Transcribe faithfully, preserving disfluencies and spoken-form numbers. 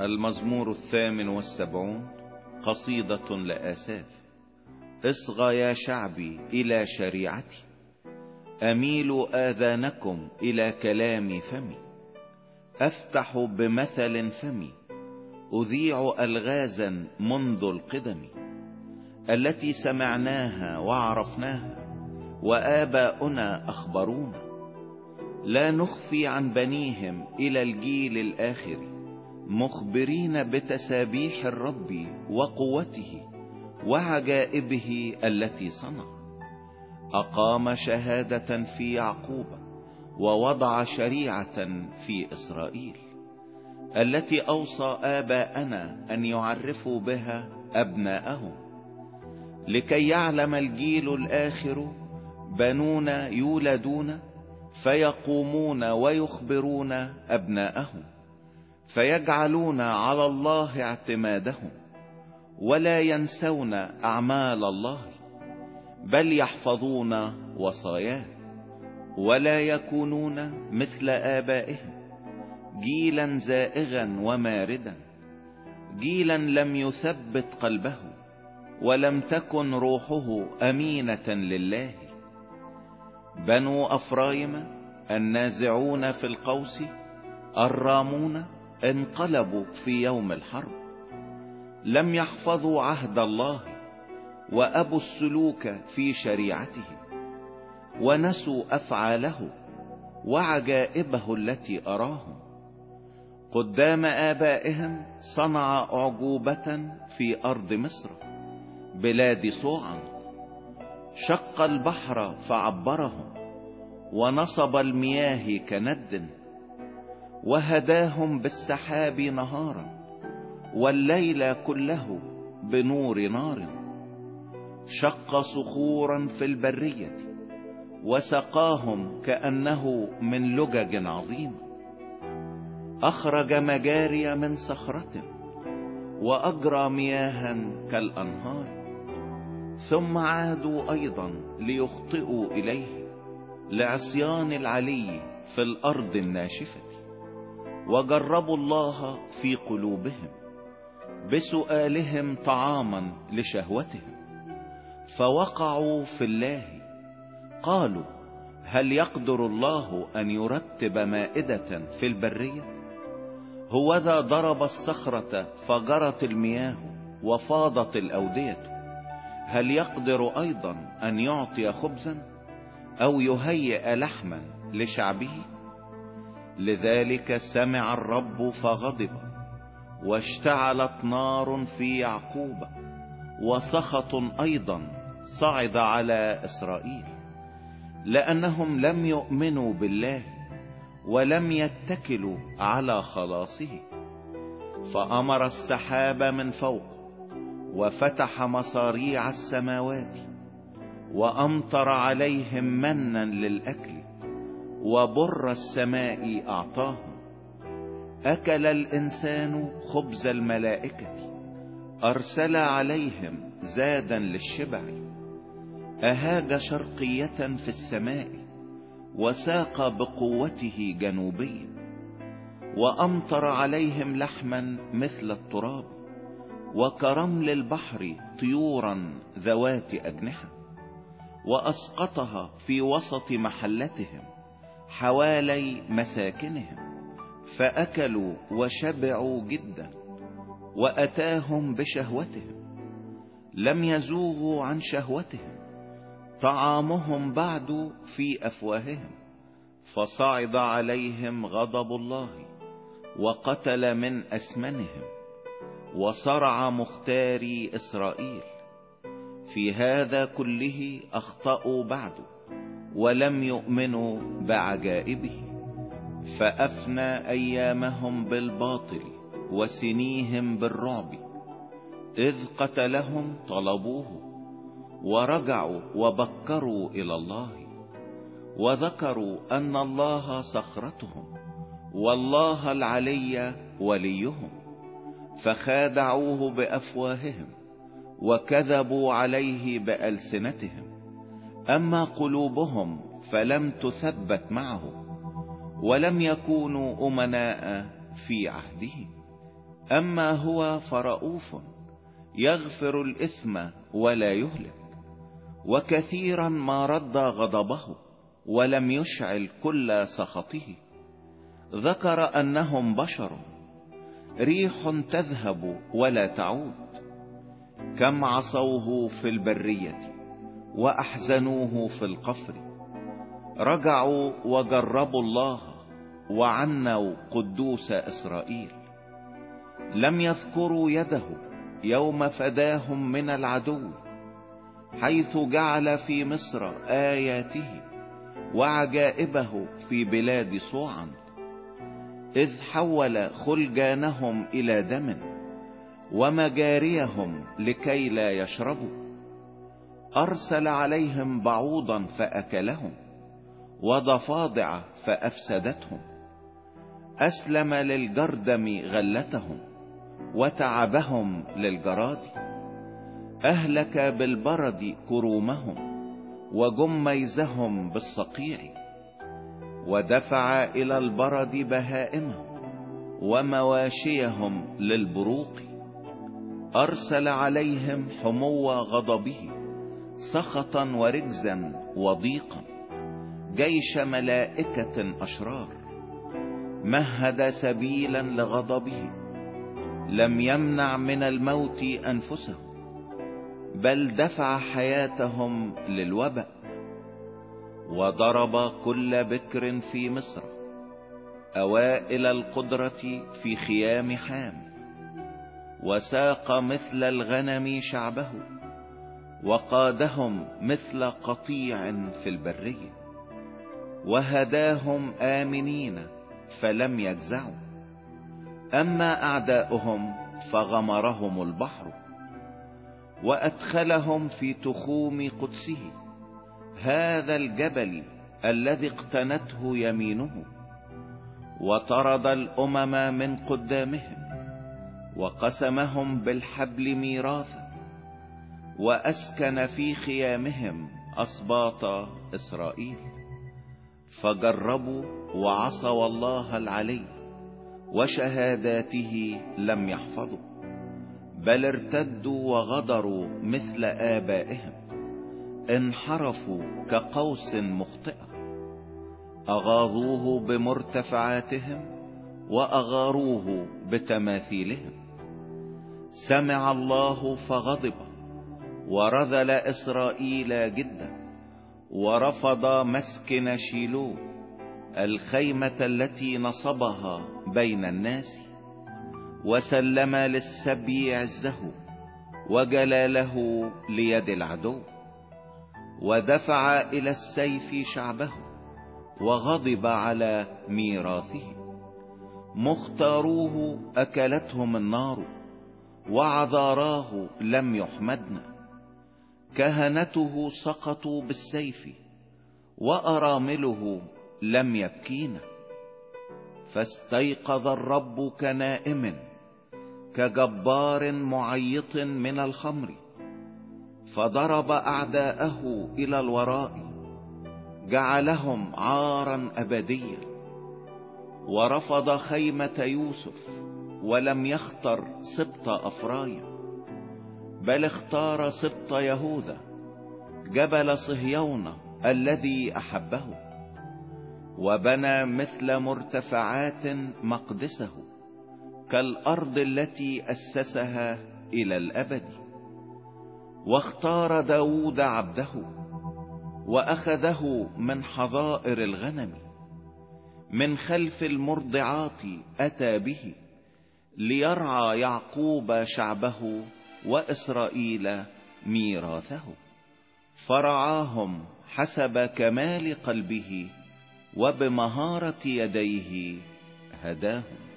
المزمور الثامن والسبعون، قصيدة لآساف. اصغى يا شعبي إلى شريعتي، أميلوا آذانكم إلى كلام فمي. أفتح بمثل فمي، أذيع ألغازا منذ القدم، التي سمعناها وعرفناها وآباؤنا أخبرونا. لا نخفي عن بنيهم إلى الجيل الآخر، مخبرين بتسابيح الرب وقوته وعجائبه التي صنع. أقام شهادة في يعقوب، ووضع شريعة في إسرائيل، التي أوصى آباءنا أن يعرفوا بها أبناءهم، لكي يعلم الجيل الآخر بنون يولدون فيقومون ويخبرون أبناءهم، فيجعلون على الله اعتمادهم، ولا ينسون أعمال الله، بل يحفظون وصاياه، ولا يكونون مثل آبائهم، جيلا زائغا وماردا، جيلا لم يثبت قلبه، ولم تكن روحه أمينة لله. بنو أفرايم النازعون في القوس، الرامون انقلبوا في يوم الحرب، لم يحفظوا عهد الله، وأبوا السلوك في شريعته، ونسوا أفعاله وعجائبه التي أراهم. قدام آبائهم صنع أعجوبة في أرض مصر، بلاد صوعا. شق البحر فعبرهم، ونصب المياه كند، وهداهم بالسحاب نهارا، والليل كله بنور نار. شق صخورا في البرية، وسقاهم كأنه من لجج عظيم. أخرج مجاري من صخرة، وأجرى مياها كالأنهار. ثم عادوا أيضا ليخطئوا إليه، لعصيان العلي في الأرض الناشفة. وجربوا الله في قلوبهم، بسؤالهم طعاما لشهوتهم، فوقعوا في الله. قالوا: هل يقدر الله أن يرتب مائدة في البرية؟ هوذا ضرب الصخرة فجرت المياه وفاضت الأودية. هل يقدر أيضا أن يعطي خبزا أو يهيئ لحما لشعبه؟ لذلك سمع الرب فغضب، واشتعلت نار في يعقوب، وسخط أيضا صعد على إسرائيل، لأنهم لم يؤمنوا بالله، ولم يتكلوا على خلاصه. فأمر السحاب من فوق، وفتح مصاريع السماوات، وأمطر عليهم منا للأكل، وبر السماء أعطاهم. أكل الإنسان خبز الملائكة، أرسل عليهم زادا للشبع. أهاج شرقية في السماء، وساق بقوته جنوبيا. وأمطر عليهم لحما مثل التراب، وكرمل البحر طيورا ذوات أجنحة. وأسقطها في وسط محلتهم، حوالي مساكنهم، فأكلوا وشبعوا جدا، وأتاهم بشهوتهم. لم يزوغوا عن شهوتهم، طعامهم بعد في أفواههم. فصعد عليهم غضب الله، وقتل من أسمنهم، وصرع مختاري إسرائيل. في هذا كله أخطأوا بعد، ولم يؤمنوا بعجائبه. فأفنى أيامهم بالباطل، وسنيهم بالرعب. إذ قتلهم طلبوه، ورجعوا وبكروا إلى الله، وذكروا أن الله صخرتهم، والله العلي وليهم. فخادعوه بأفواههم، وكذبوا عليه بألسنتهم. أما قلوبهم فلم تثبت معه، ولم يكونوا أمناء في عهده. أما هو فرؤوف يغفر الإثم ولا يهلك، وكثيرا ما رد غضبه ولم يشعل كل سخطه. ذكر أنهم بشر، ريح تذهب ولا تعود. كم عصوه في البرية وأحزنوه في القفر، رجعوا وجربوا الله وعنوا قدوس إسرائيل. لم يذكروا يده يوم فداهم من العدو، حيث جعل في مصر آياته وعجائبه في بلاد صوعا، إذ حول خلجانهم إلى دم ومجاريهم لكي لا يشربوا. أرسل عليهم بعوضا فأكلهم وضفادع فأفسدتهم. أسلم للجردم غلتهم وتعبهم للجراد. أهلك بالبرد كرومهم وجميزهم بالصقيع، ودفع إلى البرد بهائمهم ومواشيهم للبروق. أرسل عليهم حمو غضبه سخطا ورجزا وضيقا، جيش ملائكة أشرار. مهد سبيلا لغضبه، لم يمنع من الموت أنفسهم، بل دفع حياتهم للوباء. وضرب كل بكر في مصر، أوائل القدرة في خيام حام. وساق مثل الغنم شعبه، وقادهم مثل قطيع في البرية. وهداهم آمنين فلم يجزعوا. أما أعداؤهم فغمرهم البحر، وأدخلهم في تخوم قدسه، هذا الجبل الذي اقتنته يمينه. وطرد الأمم من قدامهم، وقسمهم بالحبل ميراثا، وأسكن في خيامهم أسباط إسرائيل. فجربوا وعصوا الله العلي، وشهاداته لم يحفظوا، بل ارتدوا وغدروا مثل آبائهم. انحرفوا كقوس مخطئة، أغاظوه بمرتفعاتهم وأغاروه بتماثيلهم. سمع الله فغضب، ورذل إسرائيل جدا، ورفض مسكن شيلو، الخيمة التي نصبها بين الناس. وسلم للسبي عزه وجلاله ليد العدو، ودفع إلى السيف شعبه، وغضب على ميراثه. مختاروه أكلتهم النار، وعذاراه لم يحمدن. كهنته سقطوا بالسيف، وأرامله لم يبكين. فاستيقظ الرب كنائم، كجبار معيط من الخمر. فضرب أعداءه إلى الوراء، جعلهم عارا أبديا. ورفض خيمة يوسف، ولم يختر سبط أفرايم، بل اختار سبط يهوذا، جبل صهيون الذي أحبه. وبنى مثل مرتفعات مقدسه، كالأرض التي أسسها إلى الأبد. واختار داود عبده، وأخذه من حظائر الغنم. من خلف المرضعات أتى به، ليرعى يعقوب شعبه وإسرائيل ميراثه. فرعاهم حسب كمال قلبه، وبمهارة يديه هداهم.